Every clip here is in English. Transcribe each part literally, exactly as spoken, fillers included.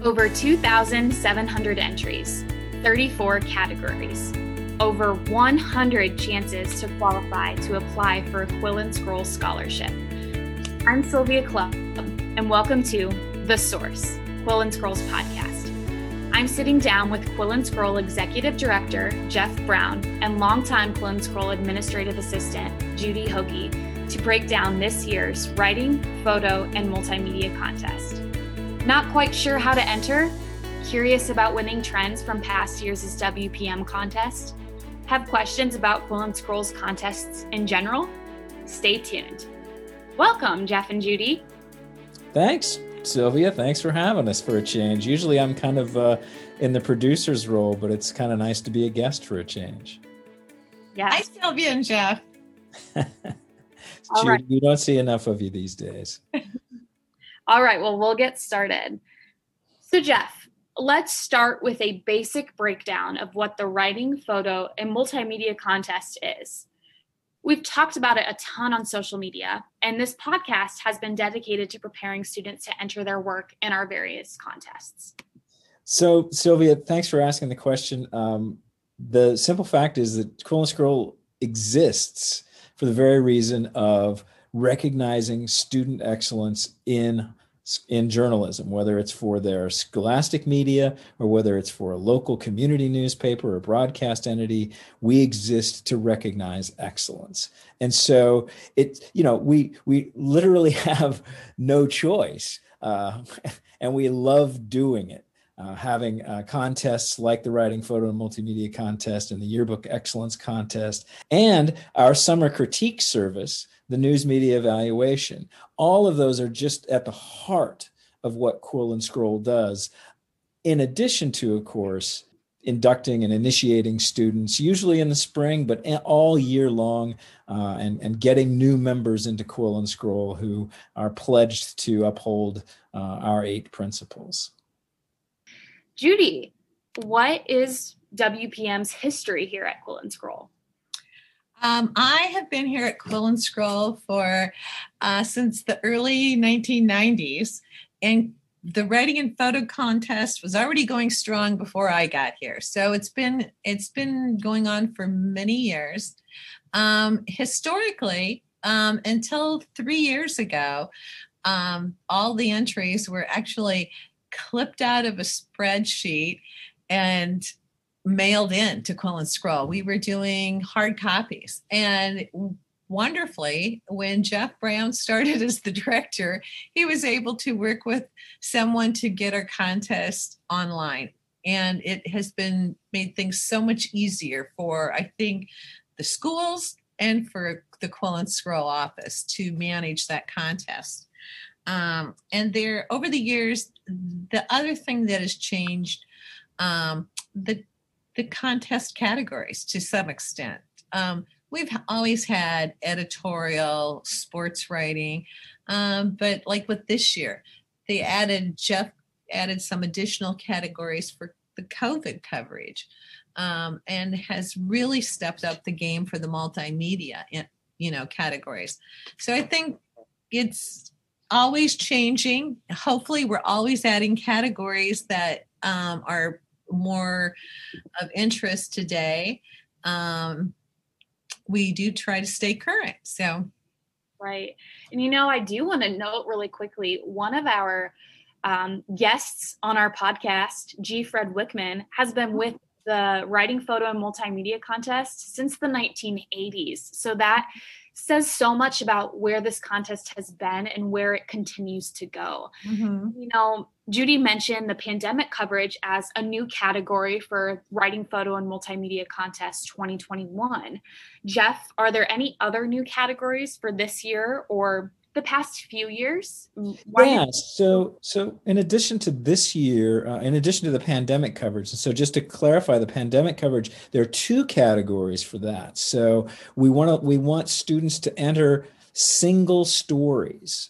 Over two thousand seven hundred entries, thirty-four categories, over one hundred chances to qualify to apply for a Quill and Scroll scholarship. I'm Sylvia Clubb, and welcome to The Source, Quill and Scroll's podcast. I'm sitting down with Quill and Scroll Executive Director Jeff Brown and longtime Quill and Scroll Administrative Assistant Judy Hoge to break down this year's Writing, Photo, and Multimedia Contest. Not quite sure how to enter? Curious about winning trends from past year's W P M contest? Have questions about Quill and Scroll's contests in general? Stay tuned. Welcome, Jeff and Judy. Thanks, Sylvia. Thanks for having us for a change. Usually I'm kind of uh, in the producer's role, but it's kind of nice to be a guest for a change. Yes. Hi, Sylvia and Jeff. Judy, right. You don't see enough of you these days. All right, well, we'll get started. So, Jeff, let's start with a basic breakdown of what the Writing, Photo, and Multimedia Contest is. We've talked about it a ton on social media, and this podcast has been dedicated to preparing students to enter their work in our various contests. So, Sylvia, thanks for asking the question. Um, the simple fact is that Quill and Scroll exists for the very reason of recognizing student excellence in in journalism, whether it's for their scholastic media or whether it's for a local community newspaper or broadcast entity. We exist to recognize excellence. And so it, you know, we we literally have no choice, uh, and we love doing it. Uh, having uh, contests like the Writing, Photo, and Multimedia Contest and the Yearbook Excellence Contest, and our summer critique service, the News Media Evaluation. All of those are just at the heart of what Quill and Scroll does, in addition to, of course, inducting and initiating students, usually in the spring, but all year long, uh, and, and getting new members into Quill and Scroll who are pledged to uphold uh, our eight principles. Judy, what is W P M's history here at Quill and Scroll? Um, I have been here at Quill and Scroll for uh, since the early nineteen nineties, and the Writing and Photo Contest was already going strong before I got here. So it's been it's been going on for many years. Um, historically, um, until three years ago, um, all the entries were actually clipped out of a spreadsheet and mailed in to Quill and Scroll. We were doing hard copies, and wonderfully, when Jeff Brown started as the director, he was able to work with someone to get our contest online. And it has been made things so much easier for, I think, the schools and for the Quill and Scroll office to manage that contest. Um, and there, over the years, the other thing that has changed, um, the the contest categories to some extent. Um, we've always had editorial, sports writing, um, but like with this year, they added, Jeff added some additional categories for the COVID coverage, um, and has really stepped up the game for the multimedia, you know, categories. So I think it's always changing. Hopefully we're always adding categories that um, are more of interest today. Um, we do try to stay current. So, right. And you know, I do want to note really quickly, one of our um, guests on our podcast, G. Fred Wickman, has been with the Writing, Photo, and Multimedia Contest since the nineteen eighties. So that says so much about where this contest has been and where it continues to go. Mm-hmm. You know, Judy mentioned the pandemic coverage as a new category for Writing, Photo, and Multimedia Contest twenty twenty-one. Jeff, are there any other new categories for this year or the past few years? Why yeah, so so in addition to this year, uh, in addition to the pandemic coverage, and so just to clarify the pandemic coverage, there are two categories for that. So we want to we want students to enter single stories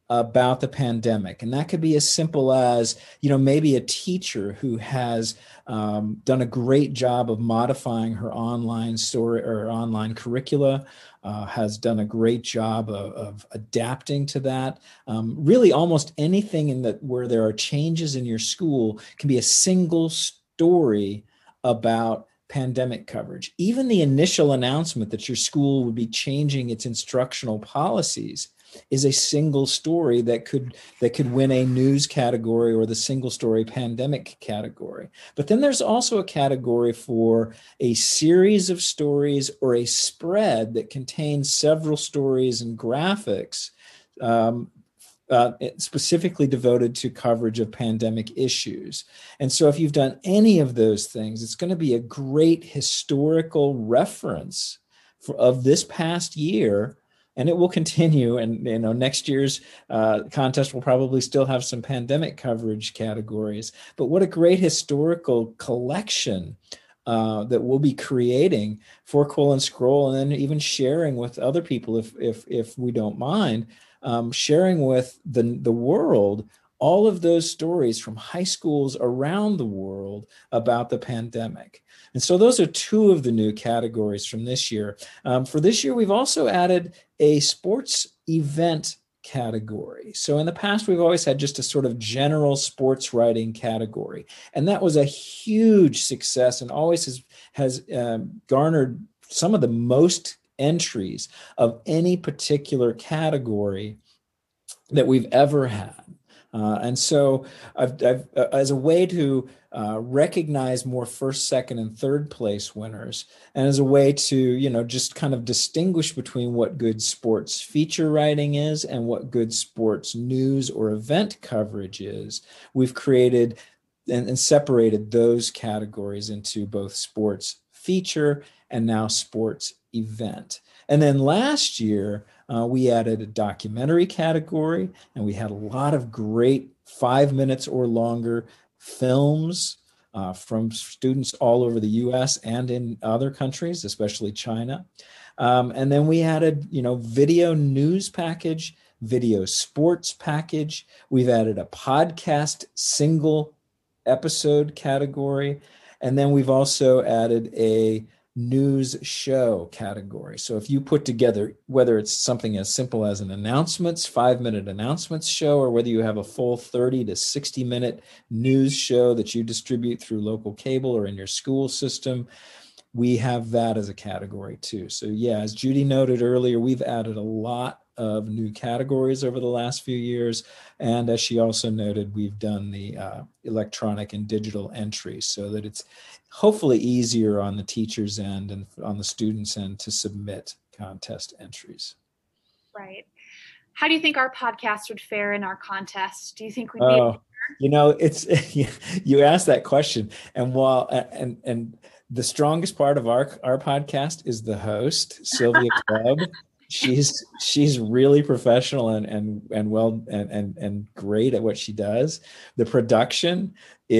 about the pandemic. And that could be as simple as, you know, maybe a teacher who has um, done a great job of modifying her online story or online curricula, uh, has done a great job of, of adapting to that. Um, really, almost anything in that where there are changes in your school can be a single story about pandemic coverage. Even the initial announcement that your school would be changing its instructional policies is a single story that could that could win a news category or the single story pandemic category. But then there's also a category for a series of stories or a spread that contains several stories and graphics um, uh, specifically devoted to coverage of pandemic issues. And so if you've done any of those things, it's going to be a great historical reference for, of this past year. And it will continue. And you know, next year's uh, contest will probably still have some pandemic coverage categories. But what a great historical collection uh, that we'll be creating for Quill and Scroll, and then even sharing with other people, if if if we don't mind, um, sharing with the the world all of those stories from high schools around the world about the pandemic. And so those are two of the new categories from this year. Um, for this year, we've also added a sports event category. So in the past, we've always had just a sort of general sports writing category. And that was a huge success and always has, has um, garnered some of the most entries of any particular category that we've ever had. Uh, and so I've, I've, uh, as a way to uh, recognize more first, second, and third place winners, and as a way to, you know, just kind of distinguish between what good sports feature writing is and what good sports news or event coverage is, we've created and, and separated those categories into both sports feature and now sports event. And then last year, uh, we added a documentary category, and we had a lot of great five minutes or longer films uh, from students all over the U S and in other countries, especially China. Um, and then we added, you know, video news package, video sports package. We've added a podcast single episode category. And then we've also added a news show category. So if you put together, whether it's something as simple as an announcements, five minute announcements show, or whether you have a full thirty to sixty minute news show that you distribute through local cable or in your school system, we have that as a category too. So yeah, as Judy noted earlier, we've added a lot of new categories over the last few years. And as she also noted, we've done the uh, electronic and digital entries so that it's hopefully easier on the teacher's end and on the student's end to submit contest entries. Right. How do you think our podcast would fare in our contest? Do you think we'd be Oh, able- you know, it's you asked that question, and while and and the strongest part of our our podcast is the host, Sylvia Clubb. She's she's really professional and and and well and and and great at what she does. The production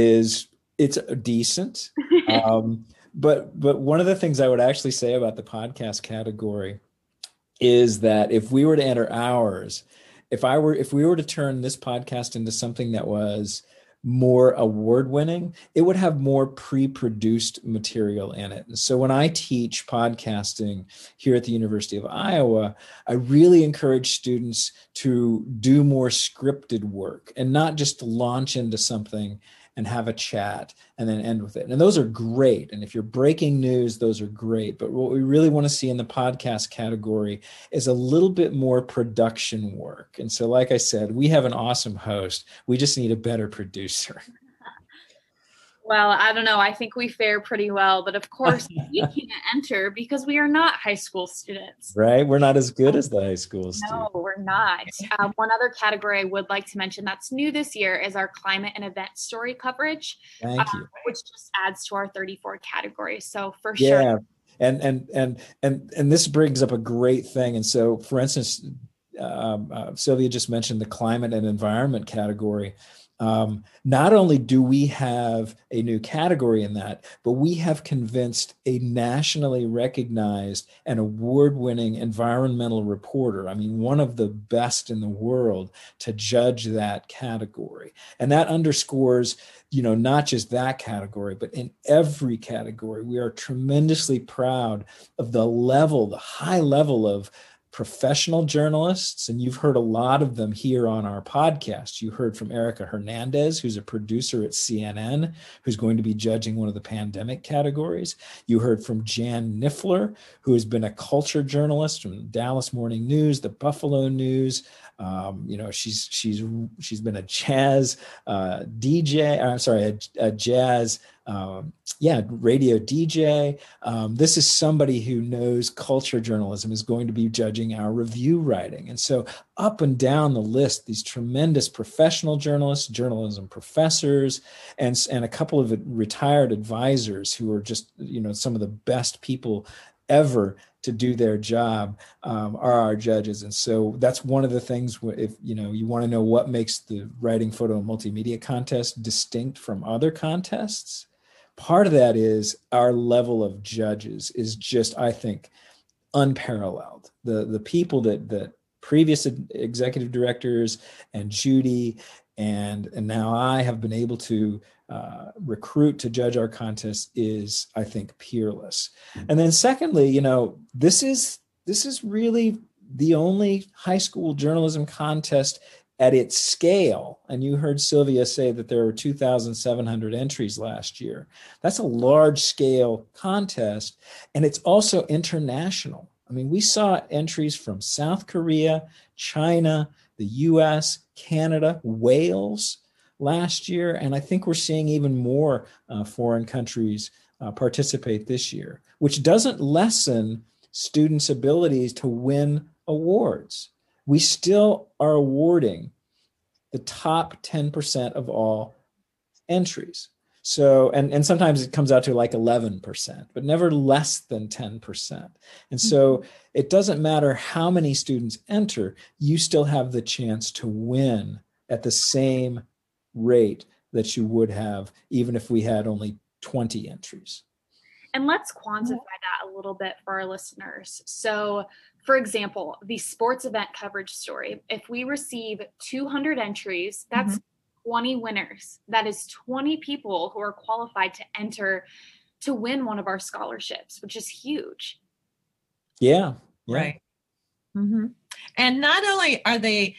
is it's decent, um, but but one of the things I would actually say about the podcast category is that if we were to enter ours, if I were if we were to turn this podcast into something that was more award-winning, it would have more pre-produced material in it. And so when I teach podcasting here at the University of Iowa, I really encourage students to do more scripted work and not just launch into something and have a chat and then end with it. And those are great. And if you're breaking news, those are great. But what we really want to see in the podcast category is a little bit more production work. And so, like I said, we have an awesome host. We just need a better producer. Well, I don't know. I think we fare pretty well, but of course we can't enter because we are not high school students. Right? We're not as good as the high school students. No, we're not. Um, one other category I would like to mention that's new this year is our climate and event story coverage, Thank um, you. which just adds to our thirty-four categories. So for Yeah. sure. And and and and and this brings up a great thing. And so, for instance, um, uh, Sylvia just mentioned the climate and environment category. Um, not only do we have a new category in that, but we have convinced a nationally recognized and award-winning environmental reporter, I mean, one of the best in the world, to judge that category. And that underscores, you know, not just that category, but in every category, we are tremendously proud of the level, the high level of professional journalists, and you've heard a lot of them here on our podcast. You heard from Erica Hernandez, who's a producer at C N N, who's going to be judging one of the pandemic categories. You heard from Jan Niffler, who has been a culture journalist from Dallas Morning News, the Buffalo News. Um, you know, she's she's she's been a jazz uh, D J. I'm sorry, a, a jazz. Um, yeah, radio D J. Um, this is somebody who knows culture journalism, is going to be judging our review writing. And so up and down the list, these tremendous professional journalists, journalism professors, and, and a couple of retired advisors who are just, you know, some of the best people ever to do their job um, are our judges. And so that's one of the things, if you know you want to know what makes the Writing, Photo, and Multimedia contest distinct from other contests, part of that is our level of judges is just, I think, unparalleled. The the people that that previous executive directors and Judy and and now I have been able to uh, recruit to judge our contest is, I think, peerless. And then secondly, you know, this is this is really the only high school journalism contest at its scale. And you heard Sylvia say that there were two thousand seven hundred entries last year. That's a large scale contest. And it's also international. I mean, we saw entries from South Korea, China, the U S, Canada, Wales last year. And I think we're seeing even more uh, foreign countries uh, participate this year, which doesn't lessen students' abilities to win awards. We still are awarding the top ten percent of all entries. So, and, and sometimes it comes out to like eleven percent, but never less than ten percent. And so it doesn't matter how many students enter, you still have the chance to win at the same rate that you would have even if we had only twenty entries. And let's quantify that a little bit for our listeners. So, for example, the sports event coverage story, if we receive two hundred entries, that's mm-hmm. twenty winners. That is twenty people who are qualified to enter to win one of our scholarships, which is huge. Yeah. yeah. Right. Mm-hmm. And not only are they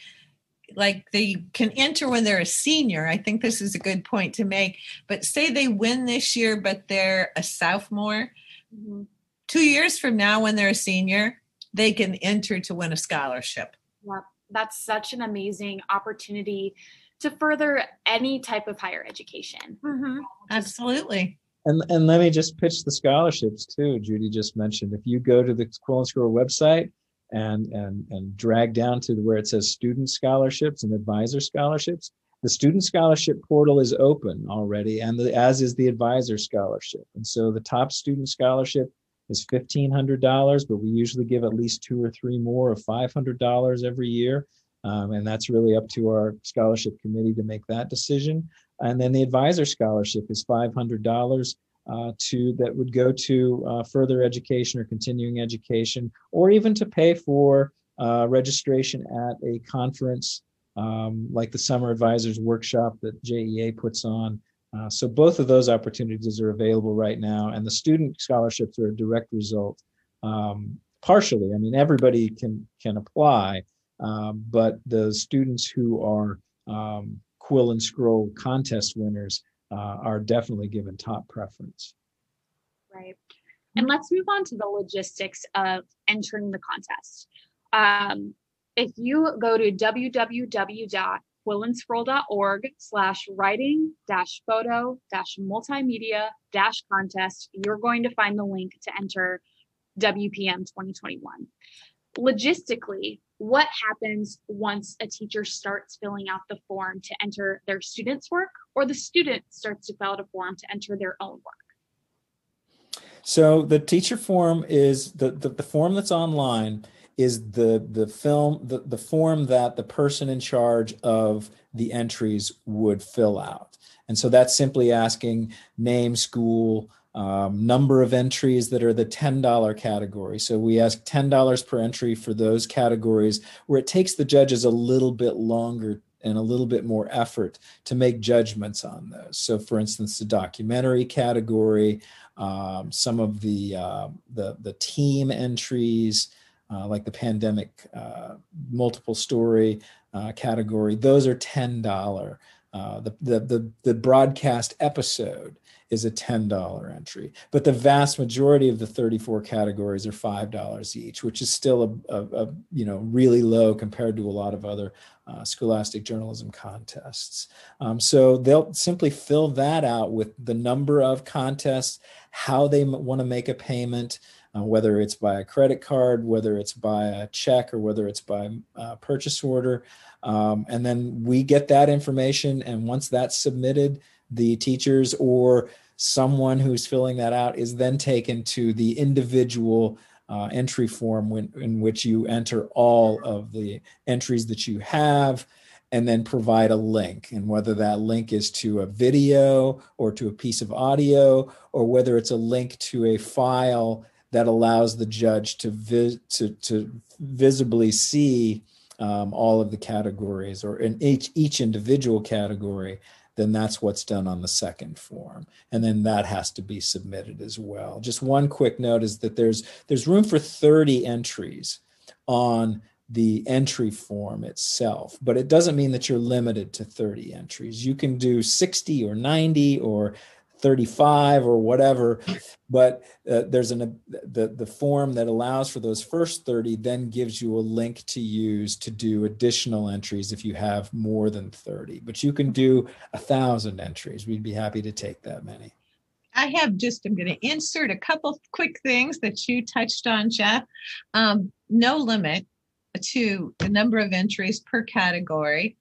like they can enter when they're a senior. I think this is a good point to make. But say they win this year, but they're a sophomore. Mm-hmm. Two years from now, when they're a senior, they can enter to win a scholarship. Yeah, that's such an amazing opportunity to further any type of higher education. Mm-hmm. Absolutely. And and let me just pitch the scholarships too. Judy just mentioned, if you go to the Quill and Scroll website and and and drag down to where it says student scholarships and advisor scholarships, the student scholarship portal is open already, and the, as is the advisor scholarship. And so the top student scholarship is fifteen hundred dollars, but we usually give at least two or three more of five hundred dollars every year. Um, and that's really up to our scholarship committee to make that decision. And then the advisor scholarship is five hundred dollars uh, to that would go to uh, further education or continuing education, or even to pay for uh, registration at a conference um, like the Summer Advisors Workshop that J E A puts on. Uh, so both of those opportunities are available right now, and the student scholarships are a direct result. Um, partially, I mean, everybody can can apply, um, but the students who are um, Quill and Scroll contest winners uh, are definitely given top preference. Right. And let's move on to the logistics of entering the contest. Um, if you go to w w w dot quill and scroll dot org slash writing dash photo dash multimedia dash contest, you're going to find the link to enter W P M twenty twenty-one. Logistically, what happens once a teacher starts filling out the form to enter their student's work, or the student starts to fill out a form to enter their own work? So the teacher form is the, the, the form that's online is the the film the, the form that the person in charge of the entries would fill out. And so that's simply asking name, school, um, number of entries that are the ten dollar category. So we ask ten dollars per entry for those categories where it takes the judges a little bit longer and a little bit more effort to make judgments on those. So for instance, the documentary category, um, some of the, uh, the, the team entries, uh, like the pandemic uh, multiple story uh, category, those are ten dollars. Uh, the, the, the, the broadcast episode is a ten dollar entry, but the vast majority of the thirty-four categories are five dollars each, which is still a, a, a you know really low compared to a lot of other uh, scholastic journalism contests. Um, so they'll simply fill that out with the number of contests, how they m- want to make a payment, uh, whether it's by a credit card, whether it's by a check, or whether it's by a purchase order. Um, and then we get that information, and once that's submitted, the teachers or someone who's filling that out is then taken to the individual uh, entry form when, in which you enter all of the entries that you have, and then provide a link. And whether that link is to a video or to a piece of audio, or whether it's a link to a file that allows the judge to vis- to, to visibly see um, all of the categories, or in each each individual category, then that's what's done on the second form. And then that has to be submitted as well. Just one quick note is that there's there's room for thirty entries on the entry form itself, but it doesn't mean that you're limited to thirty entries. You can do sixty or ninety or thirty-five or whatever, but uh, there's an the, the form that allows for those first thirty then gives you a link to use to do additional entries if you have more than thirty. But you can do a thousand entries. We'd be happy to take that many. I have just, I'm going to insert a couple quick things that you touched on, Jeff. Um, no limit to the number of entries per category.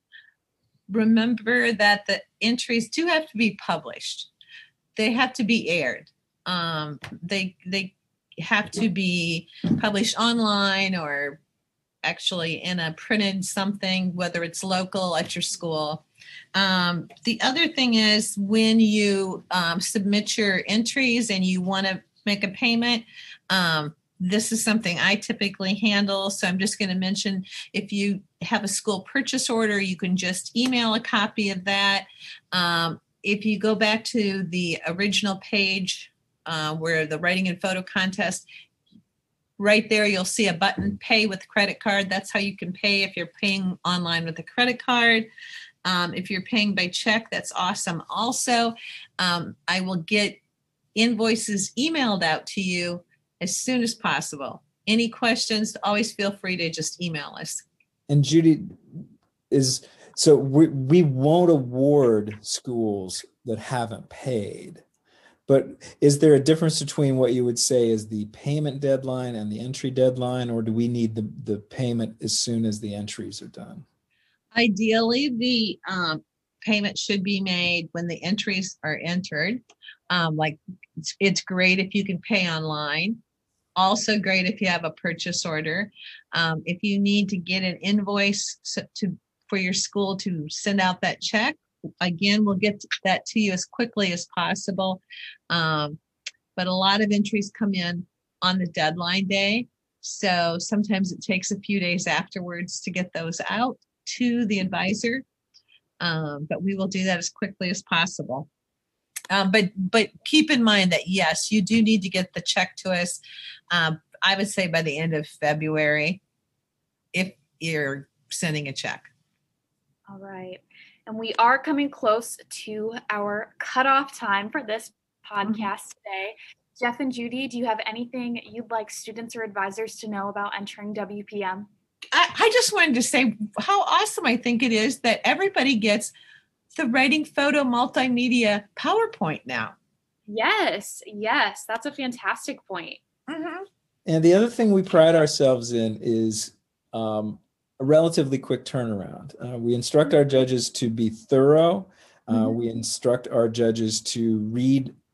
Remember that the entries do have to be published. They have to be aired. Um, they they have to be published online or actually in a printed something, whether it's local at your school. Um, the other thing is when you um, submit your entries and you want to make a payment, um, this is something I typically handle. So I'm just going to mention, if you have a school purchase order, you can just email a copy of that. Um, If you go back to the original page uh, where the writing and photo contest, right there you'll see a button, pay with credit card. That's how you can pay if you're paying online with a credit card. Um, if you're paying by check, that's awesome. Also, um, I will get invoices emailed out to you as soon as possible. Any questions, always feel free to just email us. And Judy, is so we, we won't award schools that haven't paid, but is there a difference between what you would say is the payment deadline and the entry deadline, or do we need the, the payment as soon as the entries are done? Ideally, the um, payment should be made when the entries are entered. Um, like it's, it's great if you can pay online. Also great if you have a purchase order. Um, if you need to get an invoice so to for your school to send out that check, again, we'll get that to you as quickly as possible. Um, but a lot of entries come in on the deadline day. So sometimes it takes a few days afterwards to get those out to the advisor. Um, but we will do that as quickly as possible. Um, but but keep in mind that, yes, you do need to get the check to us. Um, I would say by the end of February, if you're sending a check. All right. And we are coming close to our cutoff time for this podcast today. Jeff and Judy, do you have anything you'd like students or advisors to know about entering W P M? I, I just wanted to say how awesome I think it is that everybody gets the Writing Photo Multimedia PowerPoint now. Yes, yes. That's a fantastic point. Mm-hmm. And the other thing we pride ourselves in is um, a relatively quick turnaround. Uh, we instruct our judges to be thorough. Uh, mm-hmm. We instruct our judges to read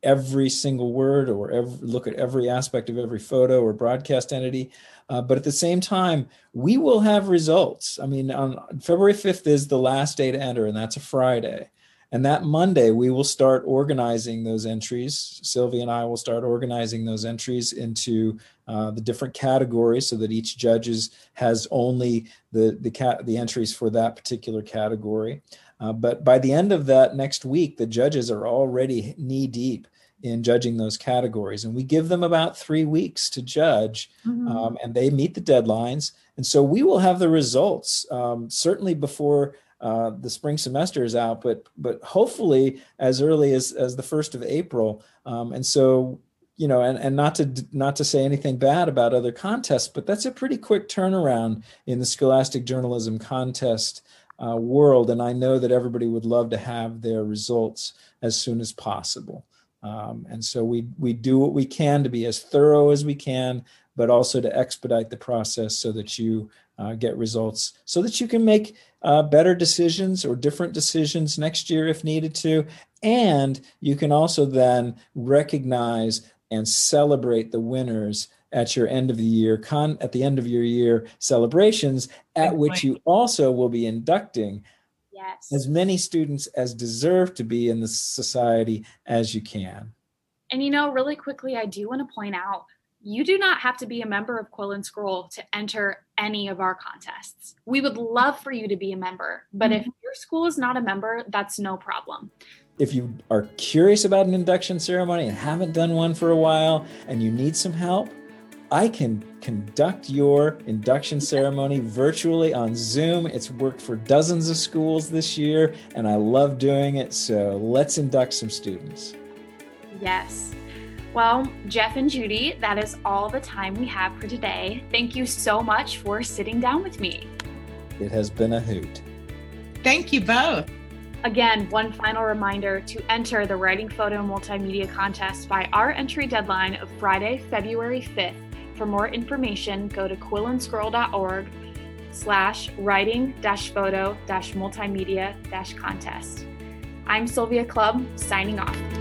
every single word or every, look at every aspect of every photo or broadcast entity. Uh, but at the same time, we will have results. I mean, on February fifth is the last day to enter, and that's a Friday. And that Monday, we will start organizing those entries. Sylvia and I will start organizing those entries into uh, the different categories so that each judge is, has only the, the, cat, the entries for that particular category. Uh, but by the end of that next week, the judges are already knee deep in judging those categories. And we give them about three weeks to judge, mm-hmm. um, and they meet the deadlines. And so we will have the results um, certainly before uh, the spring semester is out, but but hopefully as early as, as the first of April. Um, and so, you know, and, and not to not to say anything bad about other contests, but that's a pretty quick turnaround in the Scholastic Journalism Contest uh, world. And I know that everybody would love to have their results as soon as possible. Um, and so we we do what we can to be as thorough as we can, but also to expedite the process so that you uh, get results, so that you can make uh, better decisions or different decisions next year if needed to. And you can also then recognize and celebrate the winners at your end of the year, con at the end of your year celebrations, at which you also will be inducting Yes. as many students as deserve to be in the society as you can. And, you know, really quickly, I do want to point out, you do not have to be a member of Quill and Scroll to enter any of our contests. We would love for you to be a member, but mm-hmm. if your school is not a member, that's no problem. If you are curious about an induction ceremony and haven't done one for a while and you need some help, I can conduct your induction ceremony virtually on Zoom. It's worked for dozens of schools this year, and I love doing it. So let's induct some students. Yes. Well, Jeff and Judy, that is all the time we have for today. Thank you so much for sitting down with me. It has been a hoot. Thank you both. Again, one final reminder to enter the Writing Photo Multimedia Contest by our entry deadline of Friday, February fifth. For more information, go to quillandscroll.org slash writing dash photo dash multimedia dash contest. I'm Sylvia Clubb, signing off.